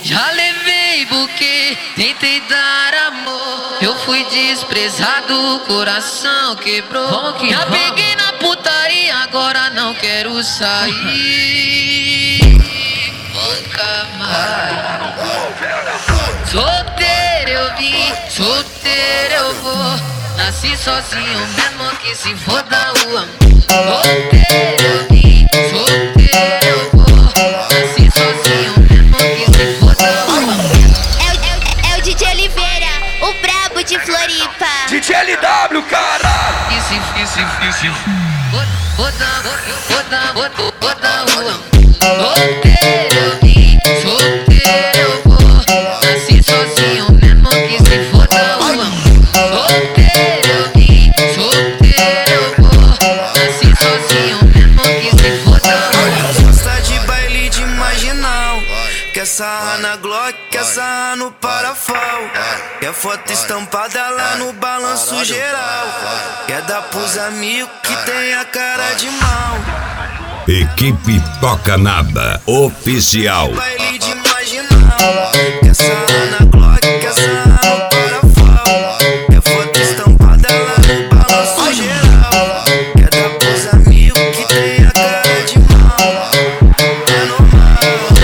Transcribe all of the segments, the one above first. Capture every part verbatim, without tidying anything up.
Já levei buquê, tentei dar amor. Eu fui desprezado, coração quebrou. Já peguei na putaria, agora não quero sair. Nunca mais. Solteiro eu vim, solteiro eu vou. Nasci sozinho mesmo que se foda o amor. Solteiro eu vim, solteiro eu vou. Nasci sozinho mesmo que se foda o amor. É o, é, o, é o D J Oliveira, o brabo de Floripa. D J L W, caralho. E se, e se, e se foda, foda, foda, foda o amor. Solteiro eu vim, solteiro eu vou. Nasci sozinho mesmo que se foda o amor. Solteiro eu vim, solteiro eu vou. Nasci sozinho mesmo que se foda o amor. Gosta de baile de marginal, quer sarrar na Glock, quer sarrar no parafal. Quer foto estampada lá no balanço geral. Quer dar pros amigos que tem a cara de mal. Equipe Toca Nada Oficial. Baile de marginal, quer sarrar na Glock, quer sarrar no parafal. Quer foto estampada lá no balanço geral. Quer dar pros amigos que tem a cara de mal. É normal.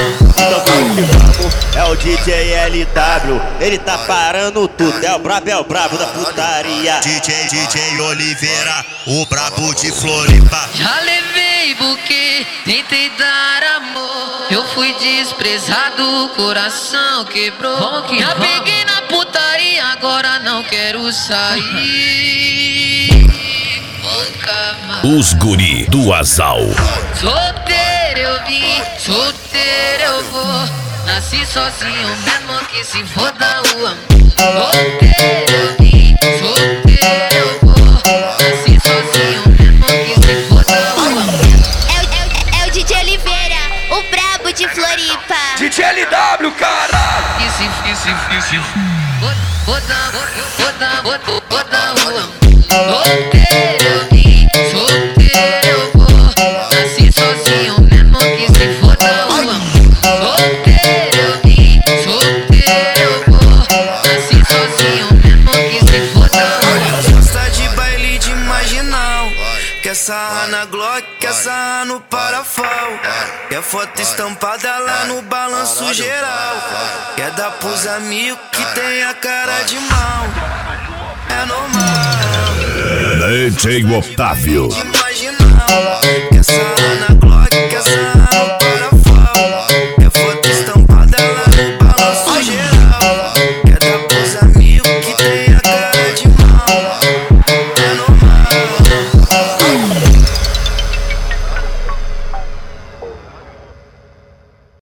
É o D J L W, ele tá parando tudo. É o brabo, é o brabo da putaria. D J, D J Oliveira, o brabo de Floripa. Já levei buquê, tentei dar amor. Eu fui desprezado, coração quebrou. Já peguei na putaria, agora não quero sair. Nunca mais. Os guri do Asal. Solteiro eu vim, solteiro eu vou. Nasci sozinho mesmo que se foda o amor. Solteiro eu vim, solteiro eu vou. Nasci sozinho mesmo que se foda o amor. É o, é, o, é o D J Oliveira, o brabo de Floripa. D J L W, caralho. E se, e se, e se foda, foda, foda, foda o amor. Solteiro eu vim, solteiro eu vou. Nasci sozinho mesmo que se foda o amor. Solteiro eu vim, solteiro eu vou. Nasci sozinho mesmo que se foda o amor. Gosta de baile de marginal, quer sarrar na Glock, quer sarrar no parafal. Quer foto estampada lá no balanço geral. Quer dar pros amigos que tem a cara de mal. É normal. D J Otávio. De marginal, quer sarrar na